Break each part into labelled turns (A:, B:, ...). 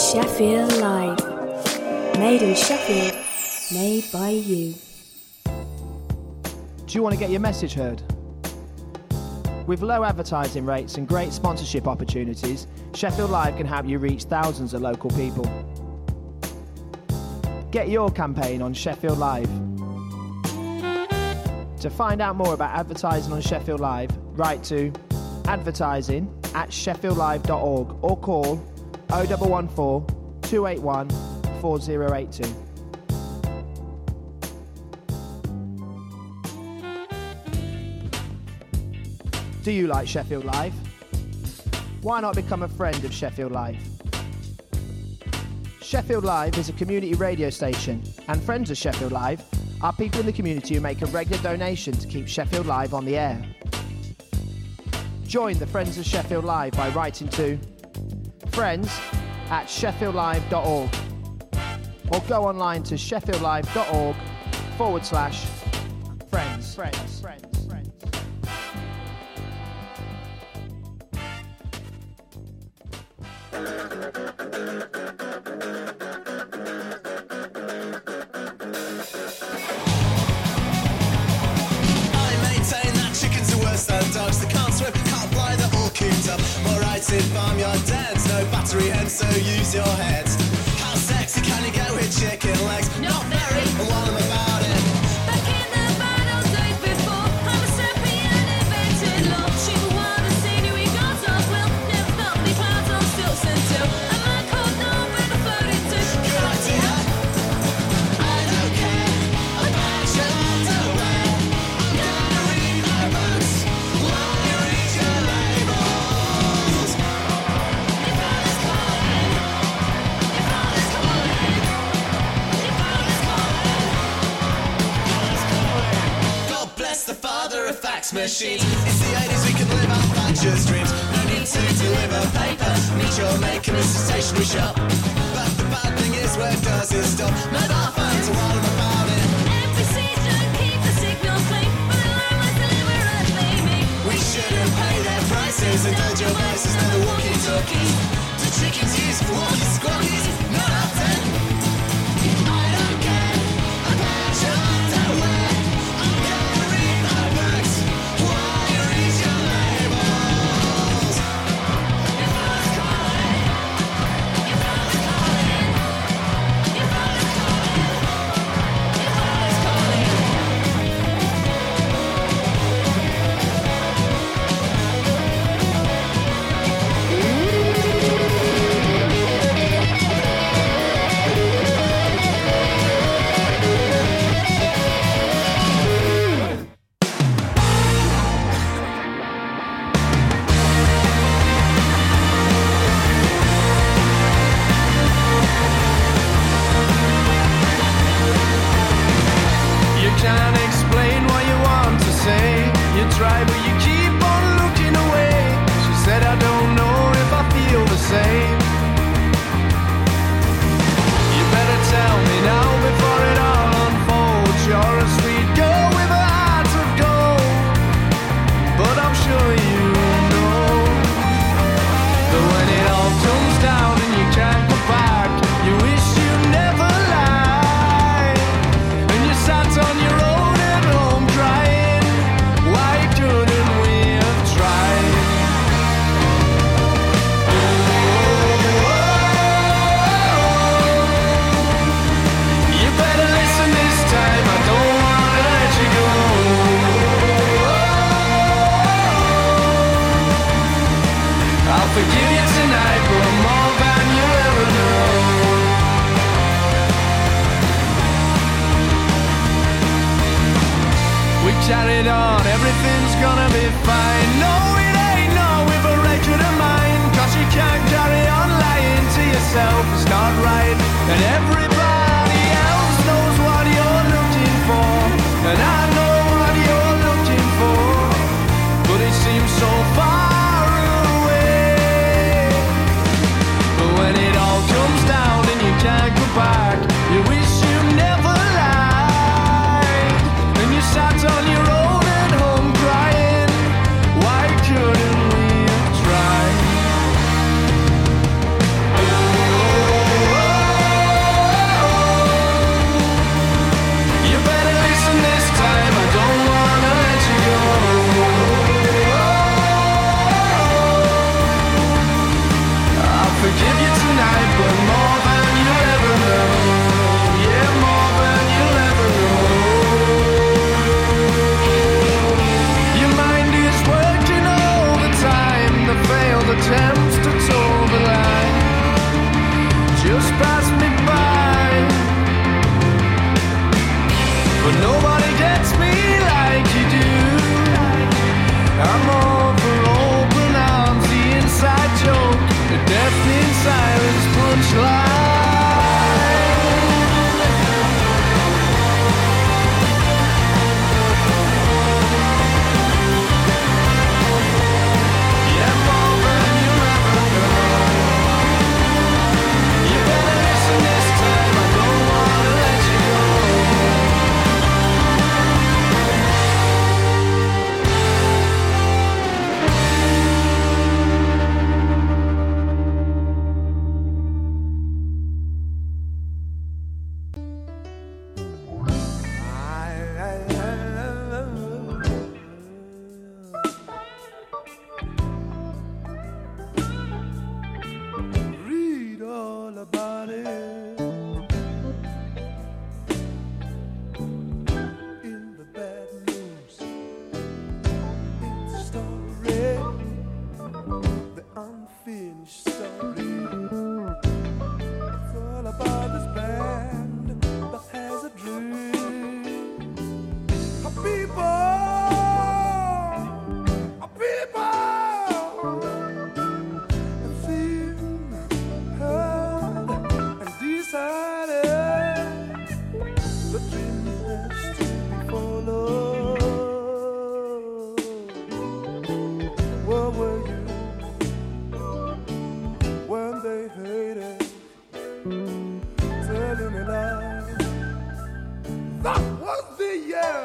A: Sheffield Live. Made in Sheffield, made by you.
B: Do you want to get your message heard? With low advertising rates and great sponsorship opportunities, Sheffield Live can help you reach thousands of local people. Get your campaign on Sheffield Live. To find out more about advertising on Sheffield Live, write to advertising@sheffieldlive.org or call 0114 281 4082. Do you like Sheffield Live? Why not become a friend of Sheffield Live? Sheffield Live is a community radio station, and friends of Sheffield Live are people in the community who make a regular donation to keep Sheffield Live on the air. Join the Friends of Sheffield Live by writing to friends@sheffieldlive.org or go online to sheffieldlive.org/friends.
C: Dogs that can't swim, can't fly, they're all cooped up. More rights in farmyard dens, no battery hens, so use your heads. How sexy can you get with chicken legs? Not very, and while I'm about it.
D: Back in the bad old days before, I'm a sapient invented law. She would want to see you, he goes off, will never felt me clouds on stilts until a man called no better floated to.
C: Good idea. I don't care about your underwear. I'm gonna read my books. Fax machines. It's the 80s, we can live out Thatcher's dreams. No need to deliver paper. Meet your maker in a stationery shop. But the bad thing is where does it stop? Mobile phones are all about it.
D: NPCs don't keep the signals clean, but the line was delivered as they make.
C: We shouldn't pay their prices. Indulge your vices, no the walkie-talkies. Do chickens use walkie-squawkies? Not often. I don't care about your underwear. I'm gonna read my books while you read your labels.
D: Your father's calling. Your father's calling. Your father's calling. Your father's calling.
E: You can't explain what you want to say. You try but you keep on looking away. She said I don't know if I feel the same. You better tell me now before it all unfolds. You're a sweet girl with a heart of gold, but I'm sure you know that when it all comes down and you can't go back, you wish you never lied. And you sat on your own at home crying, why couldn't we have tried? You better listen this time, I don't wanna let you go. I'll forgive you tonight, but more than you ever know. We carried on, everything's gonna be fine. No, it ain't, no, we've a record of mine. Cause you can't carry on lying to yourself, it's not right. And everybody else knows what you're looking for. And I know what you're looking for. But it seems so far away. But when it all comes down and you can't go back, you wish you never lied. And you sat on your own at home crying, why couldn't we have tried? Oh, I'm all for open arms, the inside joke, the deafening silence punchline. Yeah, more than you'll ever know. You better listen this time, I don't wanna let you go. Read all about it in the bad news. It's a story, the unfinished story. It's all about this band that has a dream. A people, have seen, heard, and decided the dream has to be followed. Where were you when they hated, telling a lie? That was the year.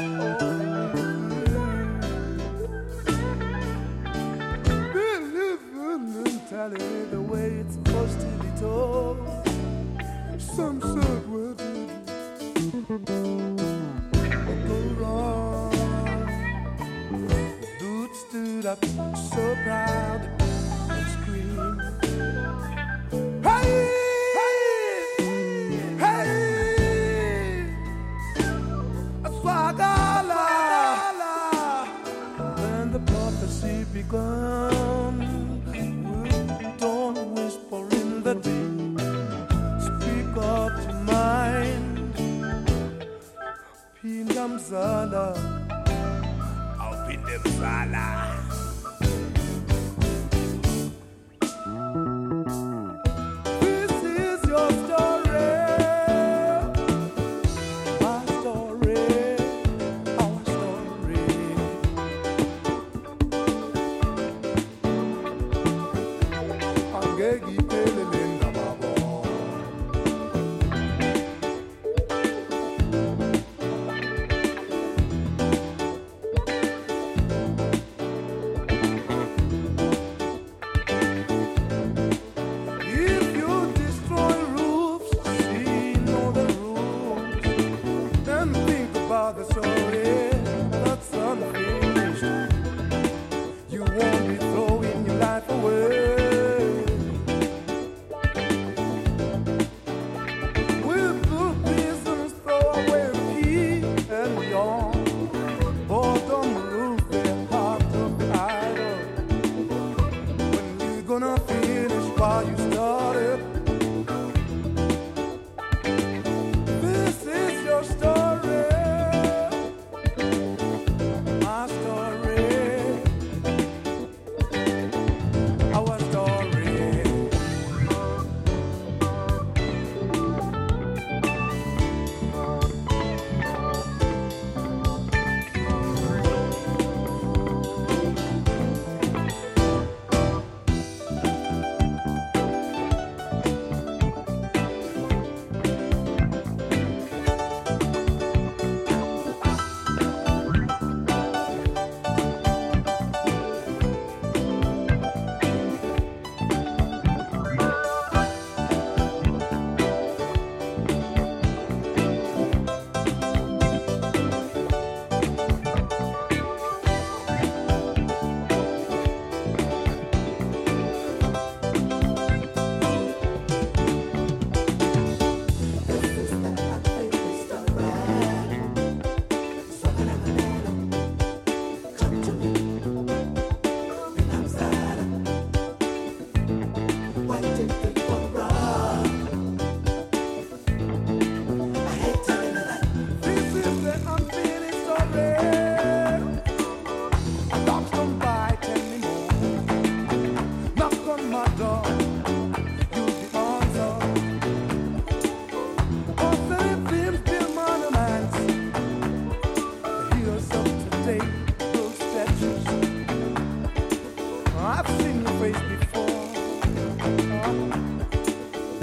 E: Tell it the way it's supposed to be told. Some said we're go wrong. The dude stood up so proud and screamed, hey, hey, hey, Swagala. Then the prophecy begun. Don't whisper in the deep. Speak up your mind. Pinamzala. I'll Pinamzala. This is your story. My story. Our story. Angegi telelinda babo.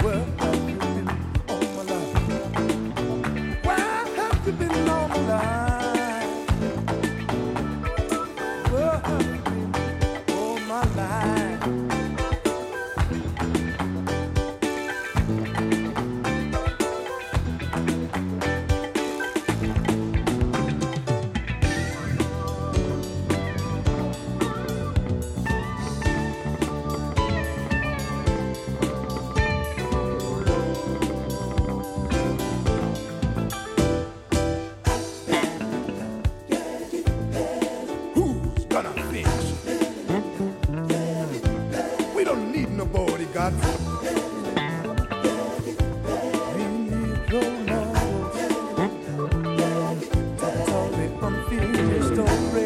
E: Where have you been all my life? Where have you been all my life? Where have you been all my life? Who's gonna fix? We don't need no bodyguard. We need role models. Tell the unfinished story.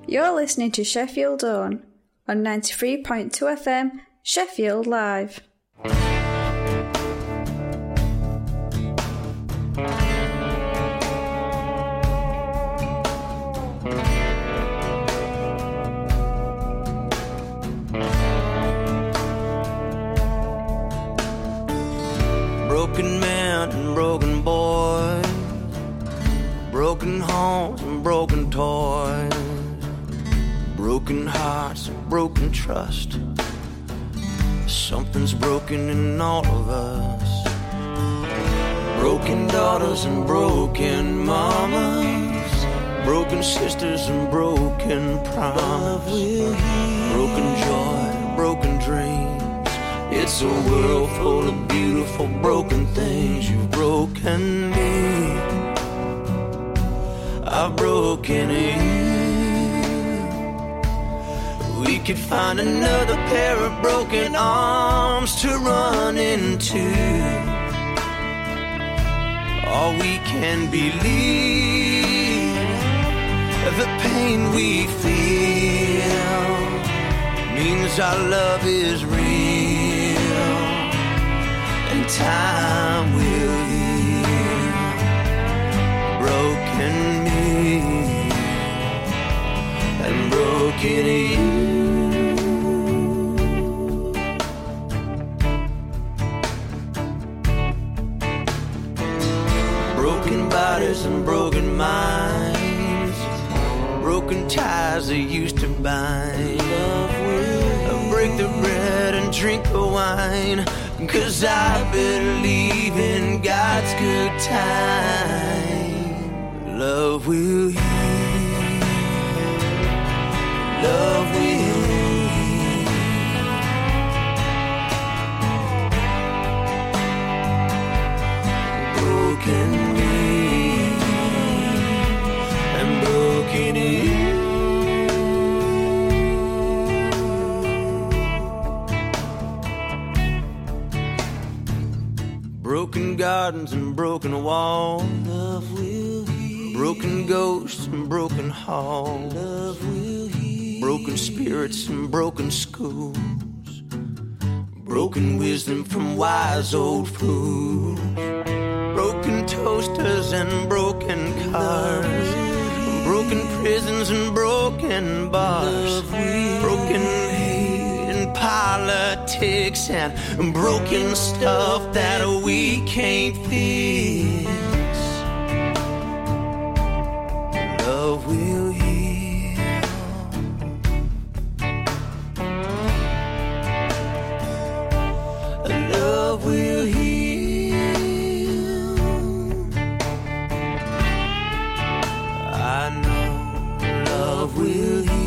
F: You're listening to Sheffield Own on 93.2 FM, Sheffield Live.
E: Broken men and broken boys, broken homes and broken toys, broken hearts and broken trust. Something's broken in all of us. Broken daughters and broken mamas, broken sisters and broken promise, broken joy, broken dreams. It's a world full of beautiful broken things. You've broken me, I've broken you. We could find another pair of broken arms to run into. All we can believe, the pain we feel means our love is real. And time will heal broken me and broken you. Broken bodies and broken minds, broken ties that used to bind. Break the bread and drink the wine, 'cause I believe in God's good time. Love will heal, love will heal. Broken me and broken you. Broken gardens and broken walls, love will heal. Broken ghosts and broken halls, love will heal. Broken spirits and broken schools, broken wisdom from wise old fools. Broken toasters and broken cars, broken prisons and broken bars, broken hate and politics and broken stuff that we can't fix. Love will heal. Love will heal. I know love will heal.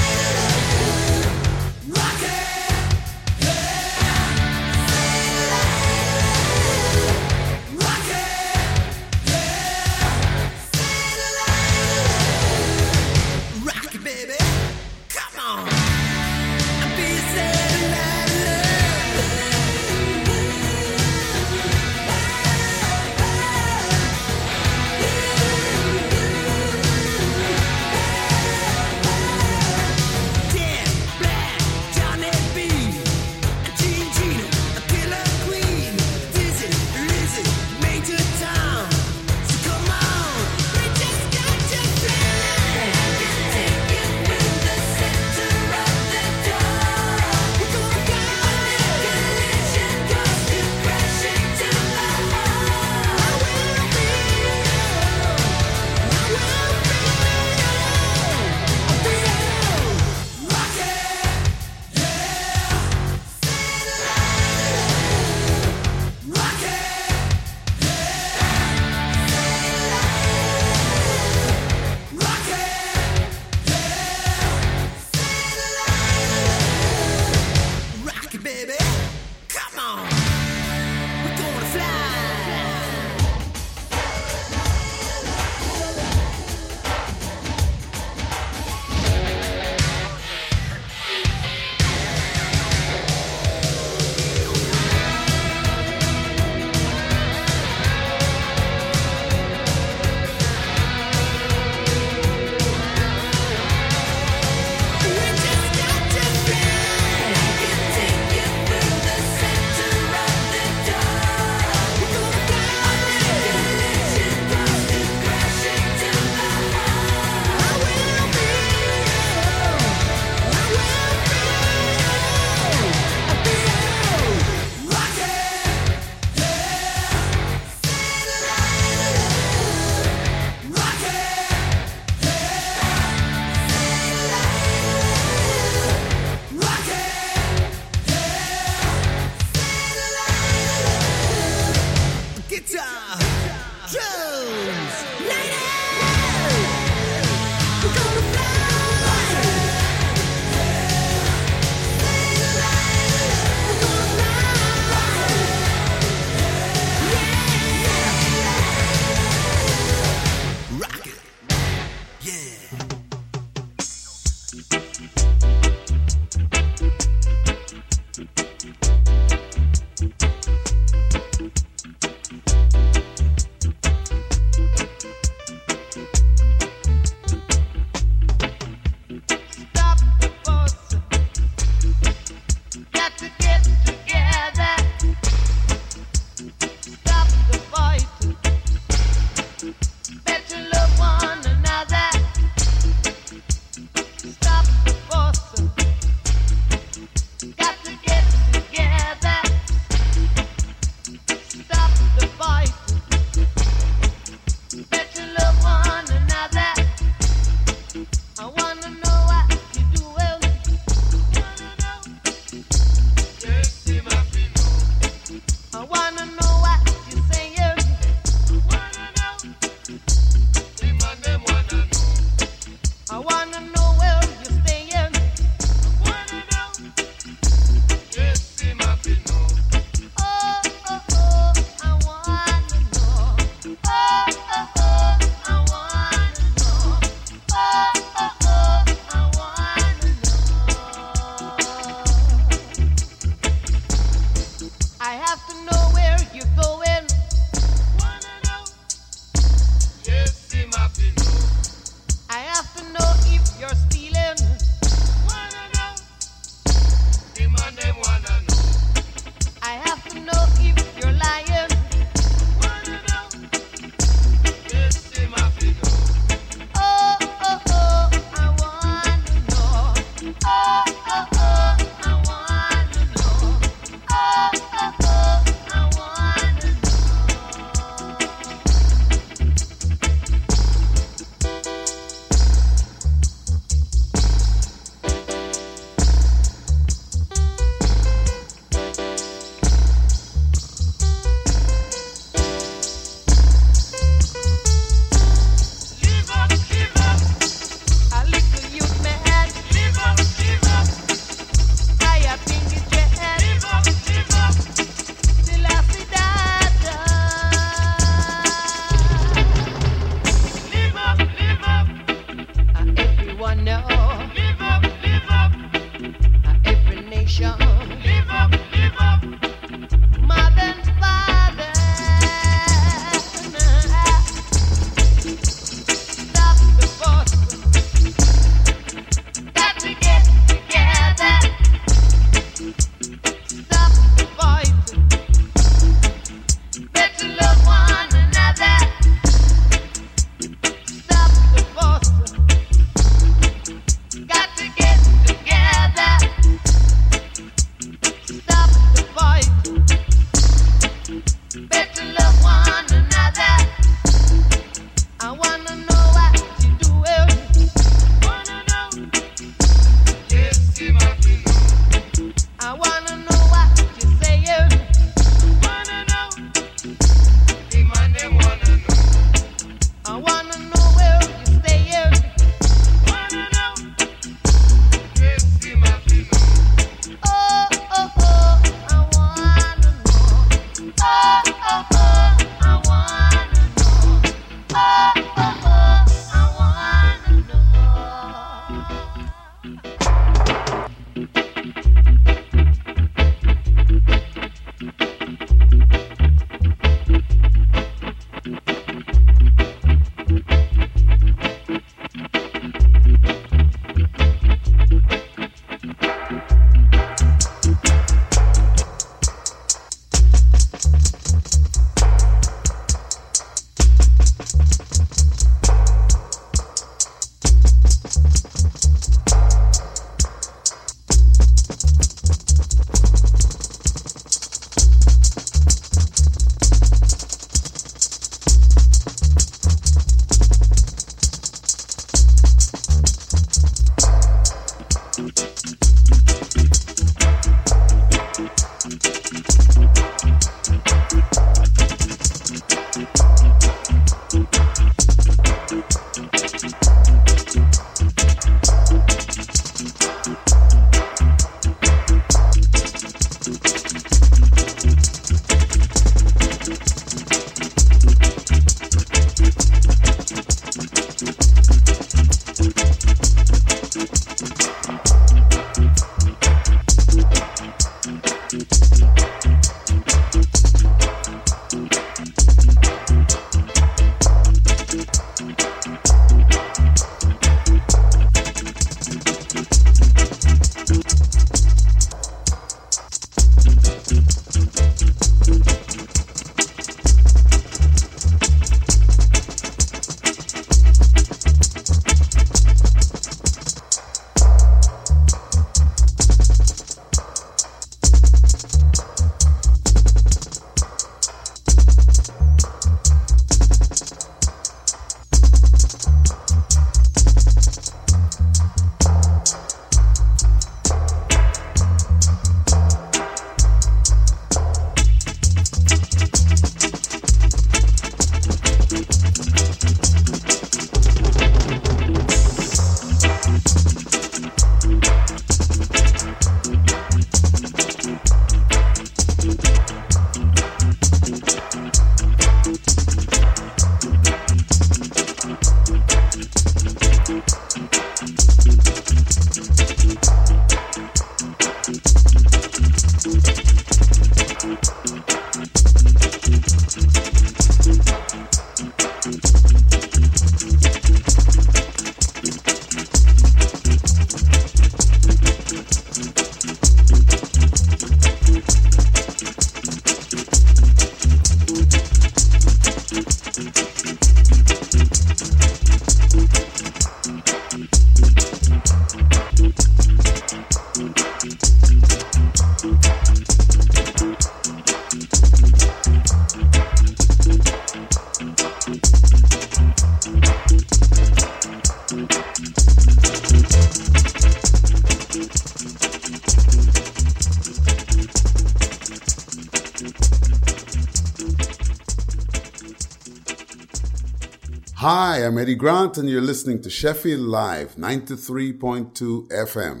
G: Hi, I'm Eddie Grant, and you're listening to Sheffield Live, 93.2 FM.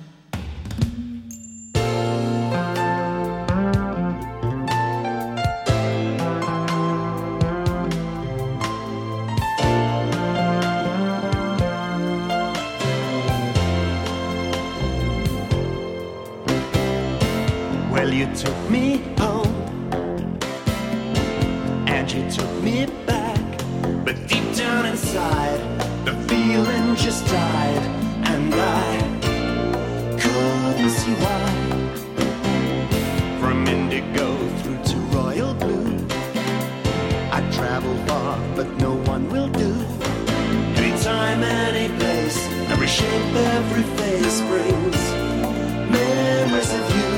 E: Well, you took me home, and you took me back. But deep down inside, the feeling just died, and I couldn't see why. From indigo through to royal blue, I travel far, but no one will do. Anytime, any place, every shape, every face brings memories of you.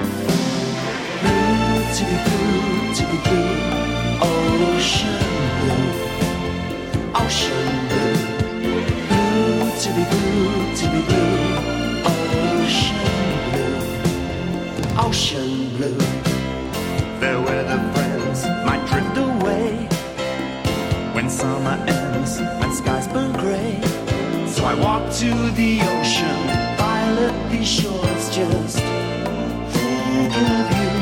E: Blue to be blue, to be blue, ocean blue. Ocean blue, blue to be blue, to be blue. Ocean blue, ocean blue. Fair weather friends might drift away when summer ends and skies burn grey. So I walk to the ocean, violet these shores, just thinking of you.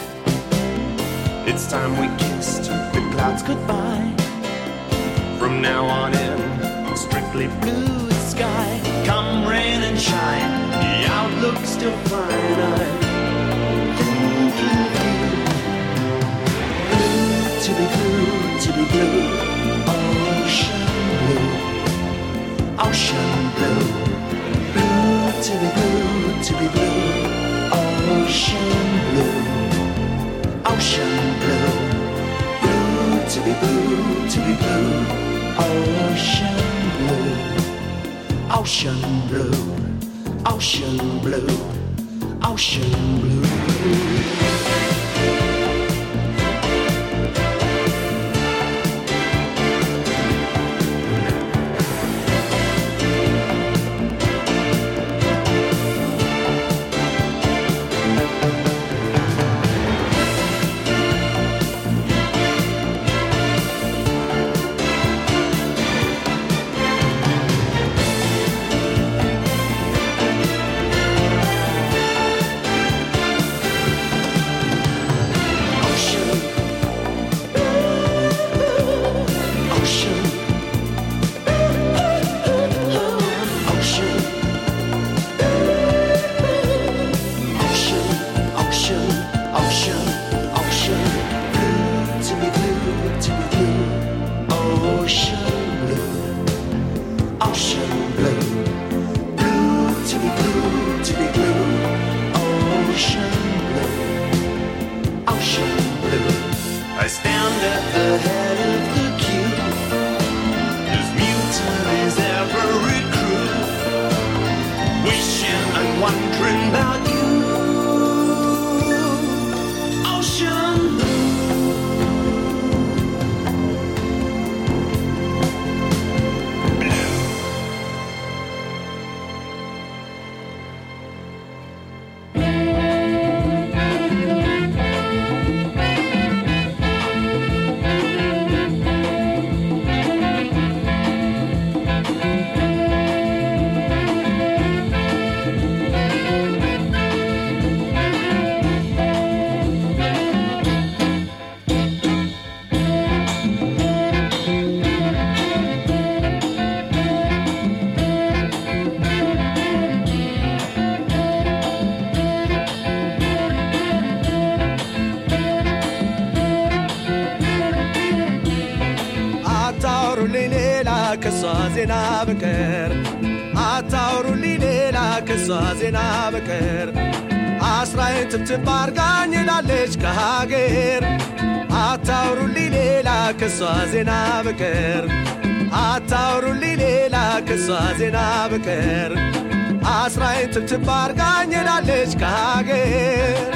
E: It's time we kissed the clouds goodbye. From now on in, strictly blue sky. Come rain and shine, the outlook's still fine. I'm thinking of you. Blue to be blue, to be blue. Ocean blue, ocean blue. Blue to be blue, to be blue. Ocean blue, ocean blue. Blue to be blue, to be blue. Ocean blue, ocean blue, ocean blue, ocean blue. ዜና በቀር አታውሩልኝ ሌላ ከሷ ዜና በቀር አስራዬን ትብትብ አርጋኝ ላለች ከሀገር አታውሩልኝ ሌላ ከሷ ዜና በቀር አታውሩልኝ ሌላ ከሷ ዜና በቀር አስራዬን ትብትብ አርጋኝ ሄዳለች ከሀገር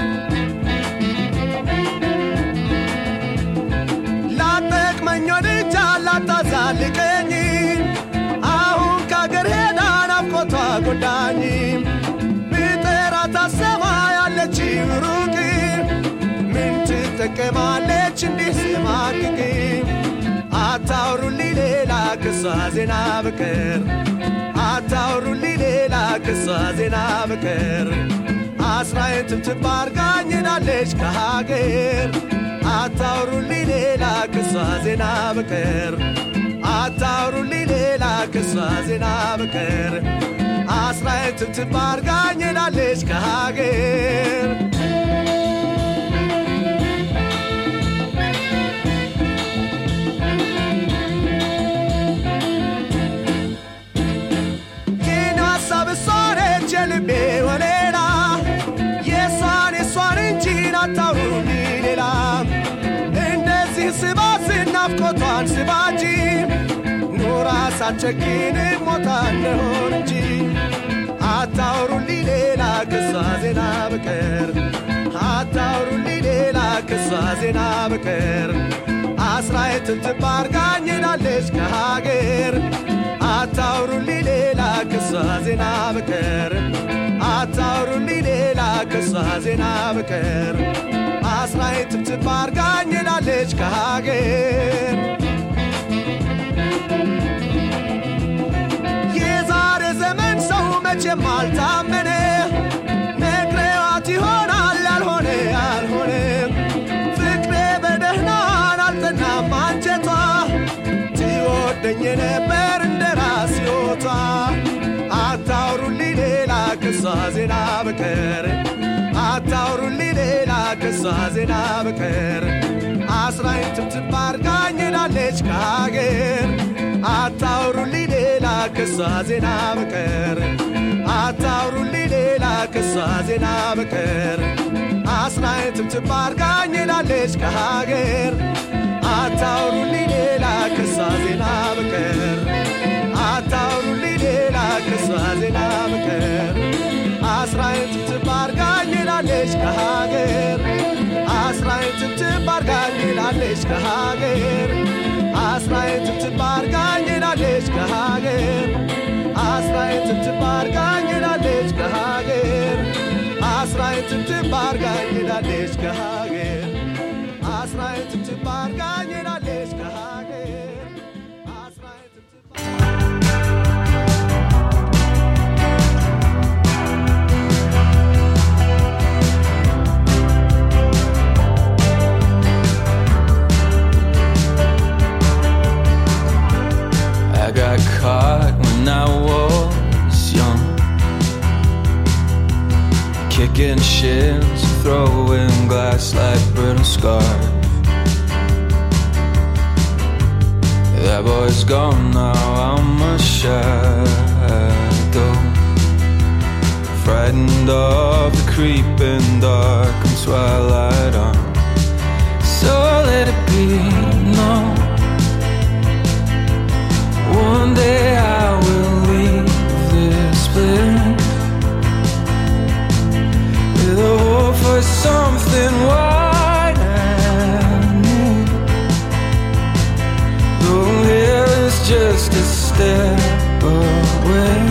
E: ላጠቅመኝ ወድጃ ላታዛልቀኝ አሁን ከሀገር ሄዳ ናፍቆቷ ጎዳኝ ብጠራት አሰማ ያለች ሩቅ ምን ትጠቀማለች እንዲህ ስማቅቅ አታውሩልኝ ሌላ ከሷ ዜና በቀር አታውሩልኝ ሌላ ከሷ ዜና በቀር አስራዬን ትብትብ አርጋኝ ሄዳለች ከሀገር አታውሩልኝ ሌላ ከሷ ዜና በቀር አታውሩልኝ ሌላ ከሷ ዜና በቀር አስራዬን ትብትብ አርጋኝ ሄዳለች ከሀገር የልቤ ወሌላ የሷን እንጂ ናታውሩልኝ ሌላ እንደዚህ ስባስ ናፍቆቷን ስባጂ ኑራ ሳትቸኪን ሞታ እንደሆን እንጂ አታውሩልኝ ሌላ ከሷ ዜና በቀር አታውሩልኝ ሌላ ከሷ ዜና በቀር አስራዬን ትብትብ አርጋኝ ሄዳለች ከሀገር አታውሩልኝ ሌላ ከሷ ዜና በቀር አታውሩልኝ ሌላ ከሷ ዜና በቀር አስራዬን ትብትብ አርጋኝ ሄዳለች ከሀገር የዛሬ ዘመን ሰው መቼም አልታመነ ነግሬዋት ይሆናል ያልሆነ ያልሆነ ፍቅሬ በደህናን አልጠናም አንጀቷ ትወደኝ ነበር እንደራስ ሕይወቷ አታውሩልኝ ሌላ ከሷ ዜና በቀር አታውሩልኝ ሌላ ከሷ ዜና በቀር አስራዬን ትብትብ አርጋኝ ሄዳለች ከሀገር አታውሩልኝ ሌላ ከሷ ዜና በቀር አታውሩልኝ ሌላ ከሷ ዜና በቀር አስራዬን ትብትብ አርጋኝ ሄዳለች ከሀገር አታውሩልኝ ሌላ ከሷ ዜና በቀር አታውሩልኝ ሌላ ከሷ ዜና በቀር አስራዬን ትብትብ አርጋኝ ሄዳለች ከሀገር አስራዬን ትብትብ አርጋኝ ሄዳለች ከሀገር አስራዬን ትብትብ አርጋኝ ሄዳለች ከሀገር አስራዬን ትብትብ አርጋኝ ሄዳለች ከሀገር አስራዬን ትብትብ አርጋኝ ሄዳለች ከሀገር አስራዬን ትብትብ አርጋኝ ሄዳለች ከሀገር አስራዬን ትብትብ
H: I got caught when I was young, kicking shins, throwing glass like brittle scars. That boy's gone now, I'm a shadow, frightened of the creeping dark and twilight on. So let it be known, one day I will leave this place with a hope for something wide and new. Though hell is just a step away,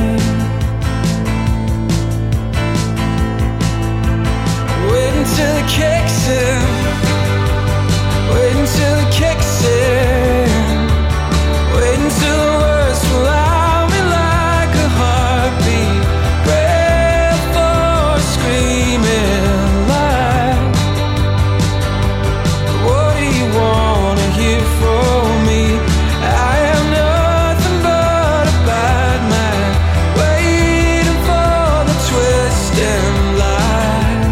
H: wait until it kicks in, wait until it kicks in, wait until the words fall out me like a heartbeat, breath or screaming like, what do you wanna hear from me? I am nothing but a bad man, waiting for the twist and lie.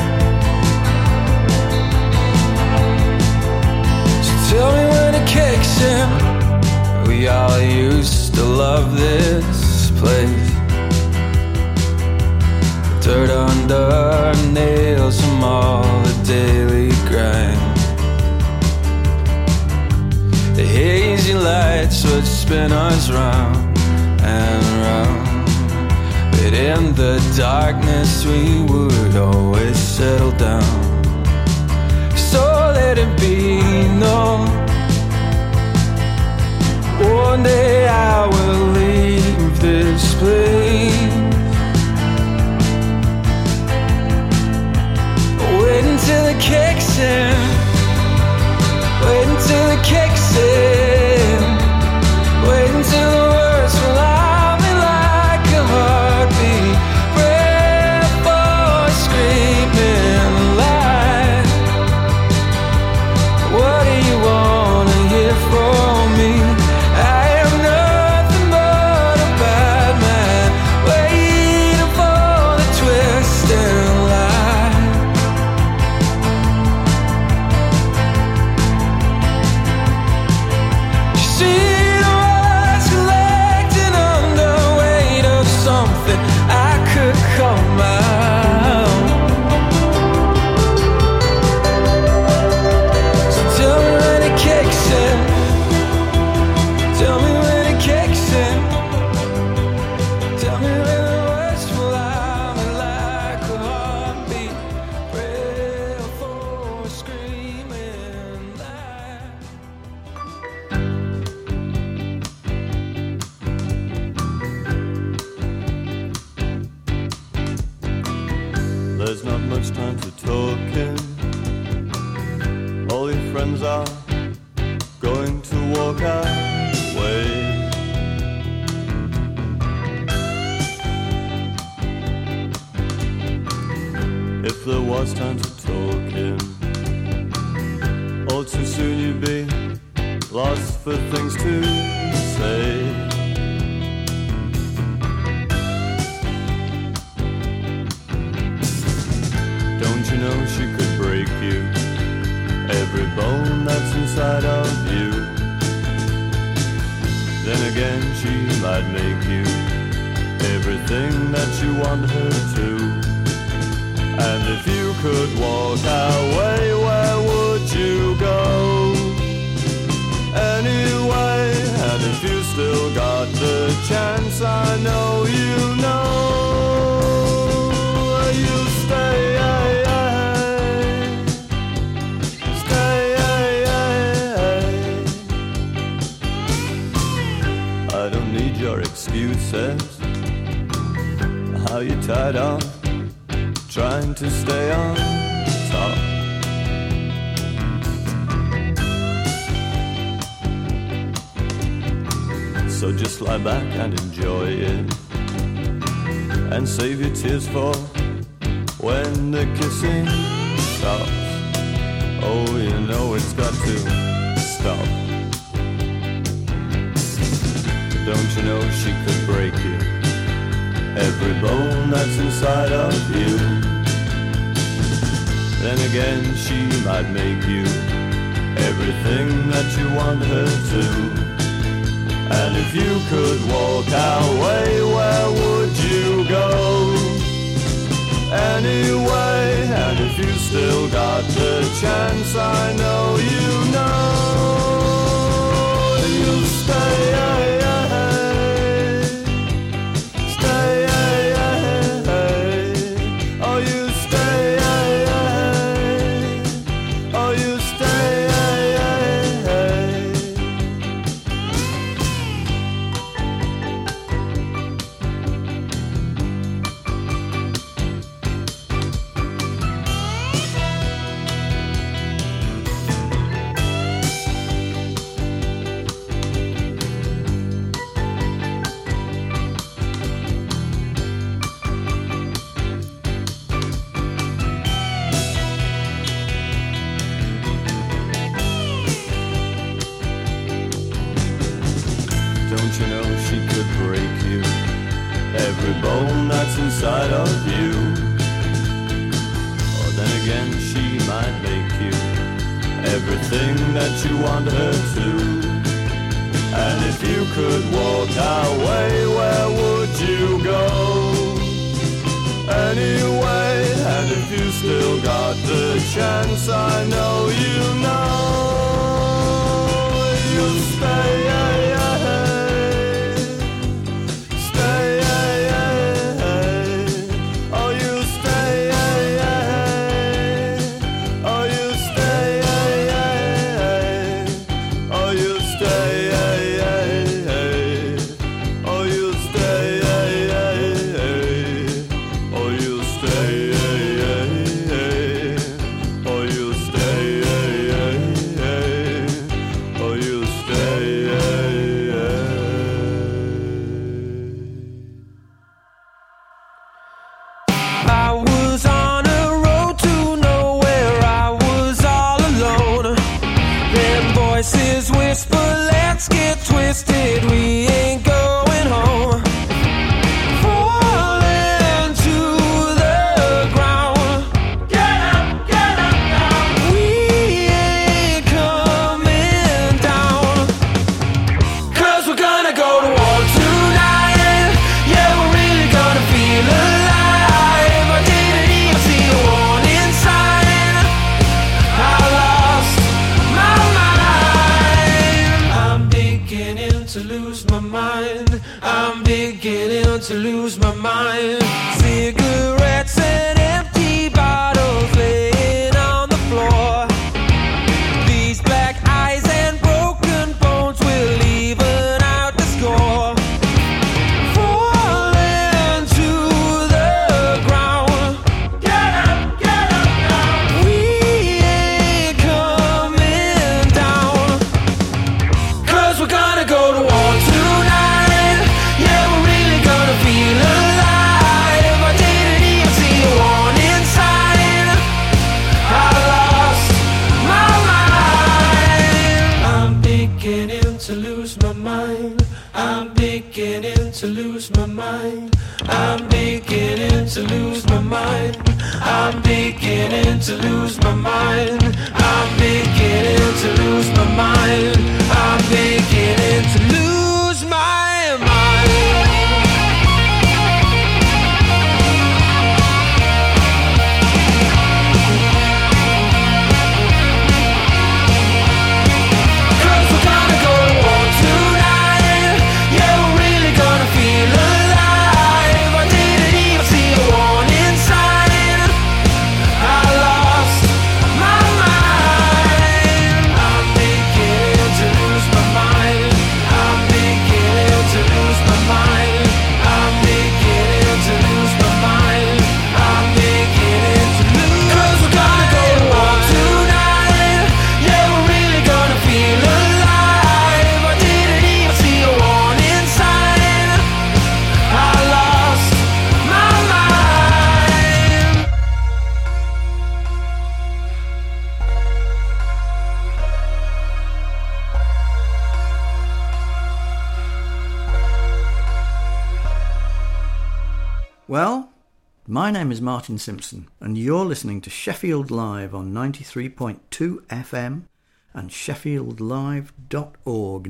H: So tell me when it kicks in. We all used to love this place, dirt under our nails from all the daily grind. lights would spin us round and round. But in the darkness we would always settle down. So let it be known, one day I will leave this place. Wait until it kicks in. Wait until it kicks in. Wait until the words will out me like a heartbeat. Pray for a screaming light. What do you wanna hear from me? I am nothing but a bad man, waiting for the twisting light. You see the words collecting under weight of something I could call my own. So tell me when it kicks in. Tell me when it kicks in. Tell me when the words fall out me like a heartbeat. Pray for a screaming light.
E: There's not much time to talk in. All your friends are going to walk away. If there was time to talk in, all too soon you'd be lost for things to say. Don't you know she could break you, every bone that's inside of you? Then again she might make you everything that you want her to. And if you could walk away, where would you go? Anyway, and if you still got the chance, I know you know you'll stay. I don't need your excuses. How you tied on, trying to stay on top. So just lie back and enjoy it, and save your tears for when the kissing stops. Oh, you know it's got to stop. Don't you know she could break you, every bone that's inside of you? Then again she might make you everything that you want her to. And if you could walk away, where would you go? Anyway, and if you still got the chance, I know you know you'll stay. Don't you know she could break you, every bone that's inside of you? Or then again she might make you everything that you want her to. And if you could walk away, where would you go? Anyway, and if you still got the chance, I know you know you'll stay.
H: twisted, we ain't going home. Falling to the ground. Get up now. We ain't coming down. 'Cause we're gonna go to war tonight. Yeah, we're really gonna feel alive. I didn't even see a warning sign. I lost my mind. I'm beginning to lose my mind. I'm beginning to lose my mind. Cigarettes and empty bottles laying on the floor. These black eyes and broken bones will even out the score. Falling to the ground. Get up now. We ain't coming down. 'Cause we're gonna go to war tonight. Yeah, we're really gonna feel alive. I didn't even see a warning sign. I lost my mind. I'm beginning to lose my mind. I'm beginning to lose my mind. I'm beginning to lose my mind. I'm beginning to lose my mind. I'm beginning to lose my mind. I'm beginning to lose my mind. 'Cause we're gonna go to war tonight. Yeah, we're really gonna feel alive. I didn't even see a warning sign. I lost my mind. I'm beginning to lose my mind. I'm beginning to lose my mind. I'm beginning to lose my mind. I'm beginning to lose. 'Cause we're gonna go to war tonight. Yeah, we're really gonna feel alive. I didn't even see a warning sign. I lost my mind.
I: Well, my name is Martin Simpson, and you're listening to Sheffield Live on 93.2 FM and sheffieldlive.org.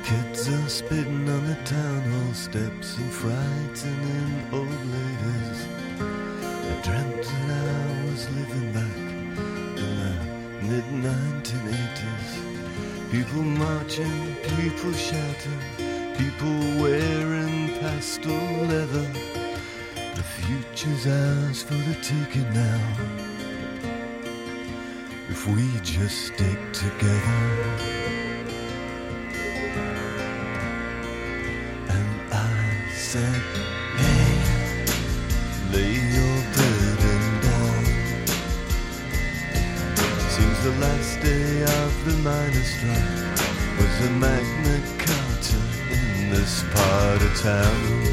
J: Kids are spitting on the town hall steps and frightening old ladies. I dreamt that I was living back in the mid-1980s. People marching, people shouting, people wearing pastel leather. The future's ours for the taking now, if we just stick together. And I said, hey, lay your burden down. Seems the last day of the miners' strike was a Magna Carta in this part of town.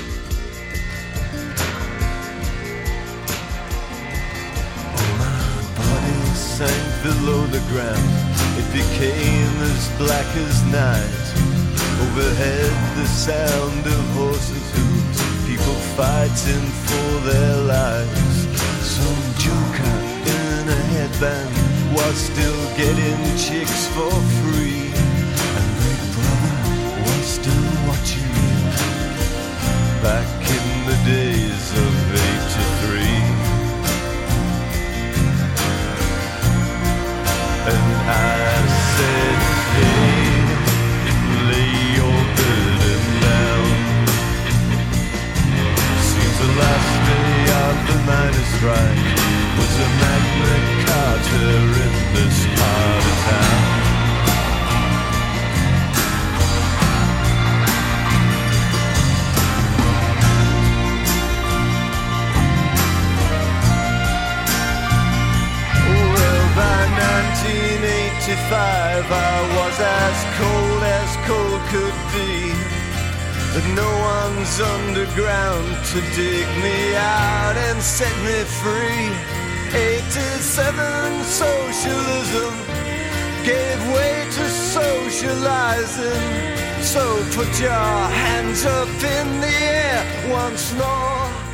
J: Sank below the ground, it became as black as night. Overhead the sound of horses' hooves, people fighting for their lives. Some joker in a headband was still getting chicks for free, and Big Brother was still watching you back in the days of '83. And I said, hey, lay your burden down. Seems the last day of the miners' strike was a Magna Carta in this part of town. By 1985 I was as cold could be, but no one's underground to dig me out and set me free. 87 socialism gave way to socializing, so put your hands up in the air once more.